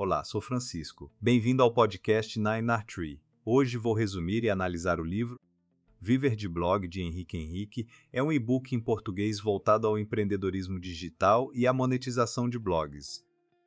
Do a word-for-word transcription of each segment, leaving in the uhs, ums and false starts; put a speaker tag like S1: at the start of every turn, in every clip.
S1: Olá, sou Francisco. Bem-vindo ao podcast Nine R Tree. Hoje vou resumir e analisar o livro Viver de Blog, de Henrique Henrique. É um e-book em português voltado ao empreendedorismo digital e à monetização de blogs.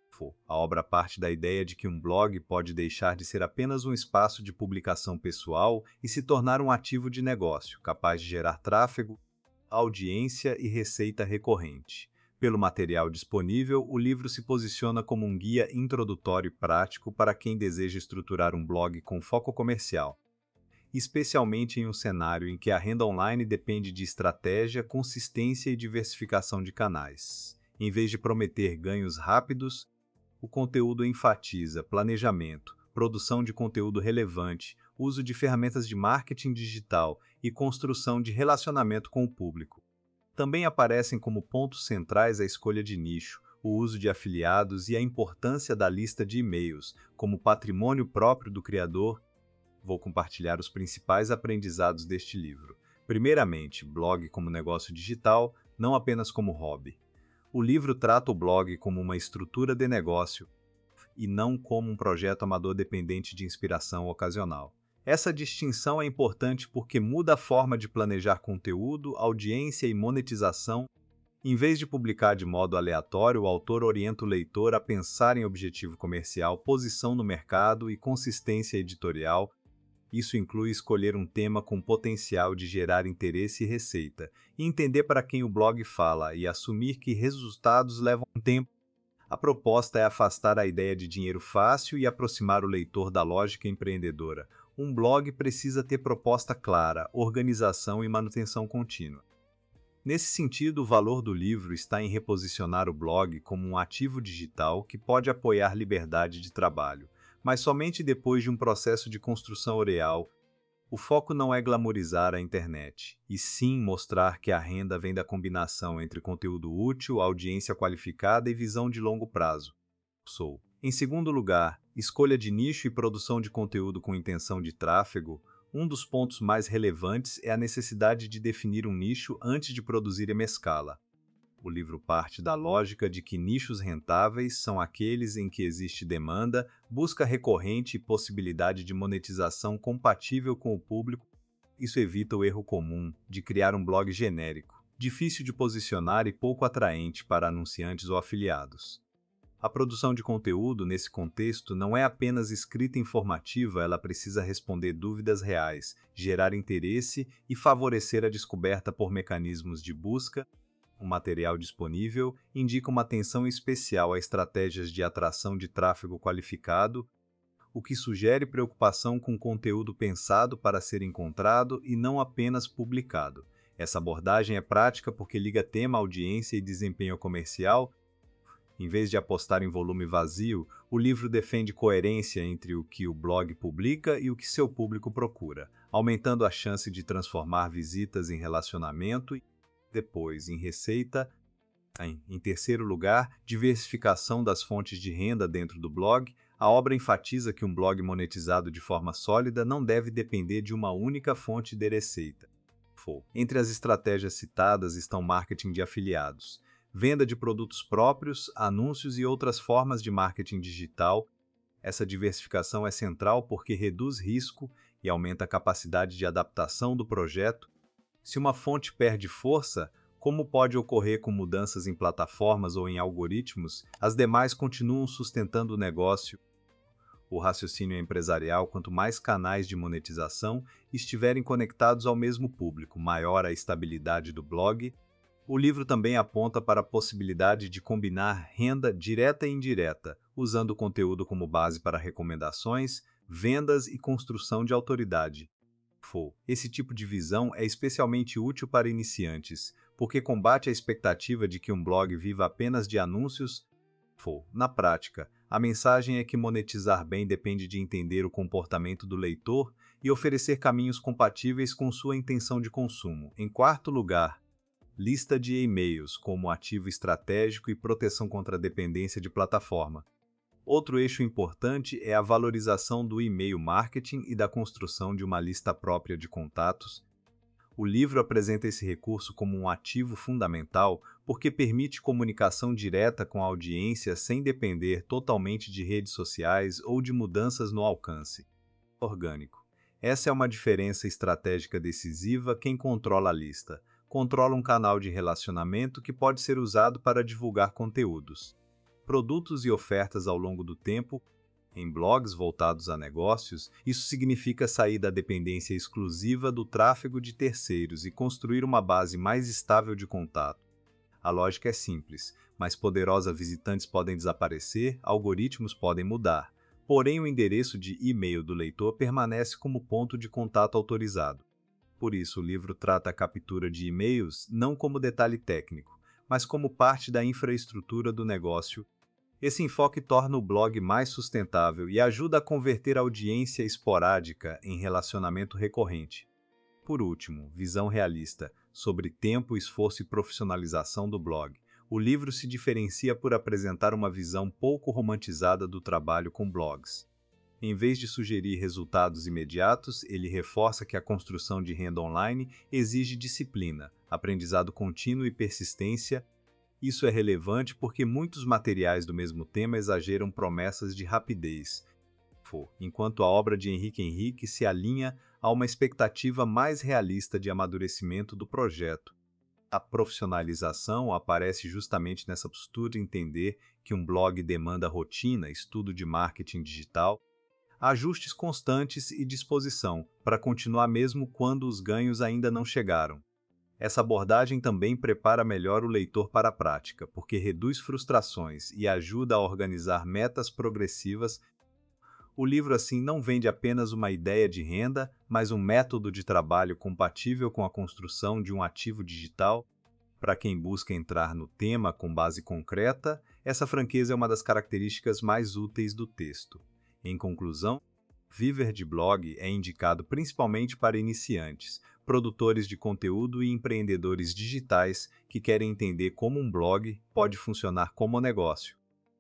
S1: A obra parte da ideia de que um blog pode deixar de ser apenas um espaço de publicação pessoal e se tornar um ativo de negócio, capaz de gerar tráfego, audiência e receita recorrente. Pelo material disponível, o livro se posiciona como um guia introdutório e prático para quem deseja estruturar um blog com foco comercial, especialmente em um cenário em que a renda online depende de estratégia, consistência e diversificação de canais. Em vez de prometer ganhos rápidos, o conteúdo enfatiza planejamento, produção de conteúdo relevante, uso de ferramentas de marketing digital e construção de relacionamento com o público. Também aparecem como pontos centrais a escolha de nicho, o uso de afiliados e a importância da lista de e-mails, como patrimônio próprio do criador. Vou compartilhar os principais aprendizados deste livro. Primeiramente, blog como negócio digital, não apenas como hobby. O livro trata o blog como uma estrutura de negócio e não como um projeto amador dependente de inspiração ocasional. Essa distinção é importante porque muda a forma de planejar conteúdo, audiência e monetização. Em vez de publicar de modo aleatório, o autor orienta o leitor a pensar em objetivo comercial, posição no mercado e consistência editorial. Isso inclui escolher um tema com potencial de gerar interesse e receita, e entender para quem o blog fala e assumir que resultados levam tempo. A proposta é afastar a ideia de dinheiro fácil e aproximar o leitor da lógica empreendedora. Um blog precisa ter proposta clara, organização e manutenção contínua. Nesse sentido, o valor do livro está em reposicionar o blog como um ativo digital que pode apoiar liberdade de trabalho, mas somente depois de um processo de construção real. O foco não é glamorizar a internet, e sim mostrar que a renda vem da combinação entre conteúdo útil, audiência qualificada e visão de longo prazo. Sou. Em segundo lugar, escolha de nicho e produção de conteúdo com intenção de tráfego. Um dos pontos mais relevantes é a necessidade de definir um nicho antes de produzir em escala. O livro parte da lógica de que nichos rentáveis são aqueles em que existe demanda, busca recorrente e possibilidade de monetização compatível com o público. Isso evita o erro comum de criar um blog genérico, difícil de posicionar e pouco atraente para anunciantes ou afiliados. A produção de conteúdo, nesse contexto, não é apenas escrita informativa, ela precisa responder dúvidas reais, gerar interesse e favorecer a descoberta por mecanismos de busca. O material disponível indica uma atenção especial a estratégias de atração de tráfego qualificado, o que sugere preocupação com conteúdo pensado para ser encontrado e não apenas publicado. Essa abordagem é prática porque liga tema, audiência e desempenho comercial. Em vez de apostar em volume vazio, o livro defende coerência entre o que o blog publica e o que seu público procura, aumentando a chance de transformar visitas em relacionamento e depois em receita. Em terceiro lugar, diversificação das fontes de renda dentro do blog. A obra enfatiza que um blog monetizado de forma sólida não deve depender de uma única fonte de receita. Entre as estratégias citadas estão marketing de afiliados, venda de produtos próprios, anúncios e outras formas de marketing digital. Essa diversificação é central porque reduz risco e aumenta a capacidade de adaptação do projeto. Se uma fonte perde força, como pode ocorrer com mudanças em plataformas ou em algoritmos, as demais continuam sustentando o negócio. O raciocínio empresarial, quanto mais canais de monetização estiverem conectados ao mesmo público, maior a estabilidade do blog. O livro também aponta para a possibilidade de combinar renda direta e indireta, usando o conteúdo como base para recomendações, vendas e construção de autoridade. Esse tipo de visão é especialmente útil para iniciantes, porque combate a expectativa de que um blog viva apenas de anúncios. Na prática, a mensagem é que monetizar bem depende de entender o comportamento do leitor e oferecer caminhos compatíveis com sua intenção de consumo. Em quarto lugar, lista de e-mails como ativo estratégico e proteção contra a dependência de plataforma. Outro eixo importante é a valorização do e-mail marketing e da construção de uma lista própria de contatos. O livro apresenta esse recurso como um ativo fundamental porque permite comunicação direta com a audiência sem depender totalmente de redes sociais ou de mudanças no alcance orgânico. Essa é uma diferença estratégica decisiva. Quem controla a lista controla um canal de relacionamento que pode ser usado para divulgar conteúdos, produtos e ofertas ao longo do tempo. Em blogs voltados a negócios, isso significa sair da dependência exclusiva do tráfego de terceiros e construir uma base mais estável de contato. A lógica é simples, mais poderosa: visitantes podem desaparecer, algoritmos podem mudar, porém o endereço de e-mail do leitor permanece como ponto de contato autorizado. Por isso, o livro trata a captura de e-mails não como detalhe técnico, mas como parte da infraestrutura do negócio. Esse enfoque torna o blog mais sustentável e ajuda a converter a audiência esporádica em relacionamento recorrente. Por último, visão realista sobre tempo, esforço e profissionalização do blog. O livro se diferencia por apresentar uma visão pouco romantizada do trabalho com blogs. Em vez de sugerir resultados imediatos, ele reforça que a construção de renda online exige disciplina, aprendizado contínuo e persistência. Isso é relevante porque muitos materiais do mesmo tema exageram promessas de rapidez, enquanto a obra de Henrique Henrique se alinha a uma expectativa mais realista de amadurecimento do projeto. A profissionalização aparece justamente nessa postura de entender que um blog demanda rotina, estudo de marketing digital, ajustes constantes e disposição para continuar mesmo quando os ganhos ainda não chegaram. Essa abordagem também prepara melhor o leitor para a prática, porque reduz frustrações e ajuda a organizar metas progressivas. O livro assim não vende apenas uma ideia de renda, mas um método de trabalho compatível com a construção de um ativo digital. Para quem busca entrar no tema com base concreta, essa franqueza é uma das características mais úteis do texto. Em conclusão, Viver de Blog é indicado principalmente para iniciantes, produtores de conteúdo e empreendedores digitais que querem entender como um blog pode funcionar como negócio,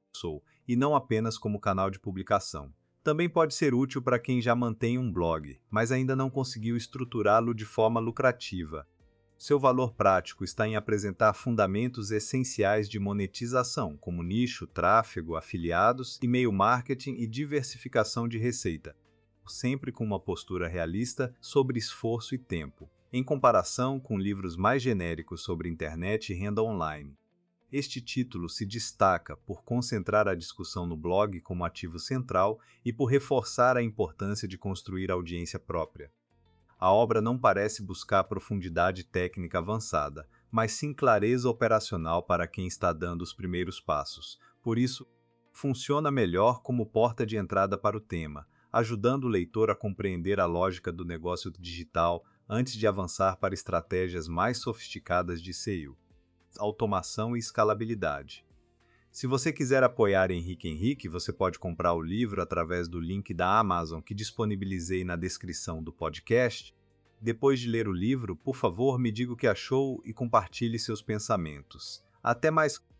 S1: e não apenas como canal de publicação. Também pode ser útil para quem já mantém um blog, mas ainda não conseguiu estruturá-lo de forma lucrativa. Seu valor prático está em apresentar fundamentos essenciais de monetização, como nicho, tráfego, afiliados, e-mail marketing e diversificação de receita, sempre com uma postura realista sobre esforço e tempo, em comparação com livros mais genéricos sobre internet e renda online. Este título se destaca por concentrar a discussão no blog como ativo central e por reforçar a importância de construir audiência própria. A obra não parece buscar profundidade técnica avançada, mas sim clareza operacional para quem está dando os primeiros passos. Por isso, funciona melhor como porta de entrada para o tema, ajudando o leitor a compreender a lógica do negócio digital antes de avançar para estratégias mais sofisticadas de S E O, automação e escalabilidade. Se você quiser apoiar Henrique Henrique, você pode comprar o livro através do link da Amazon que disponibilizei na descrição do podcast. Depois de ler o livro, por favor, me diga o que achou e compartilhe seus pensamentos. Até mais!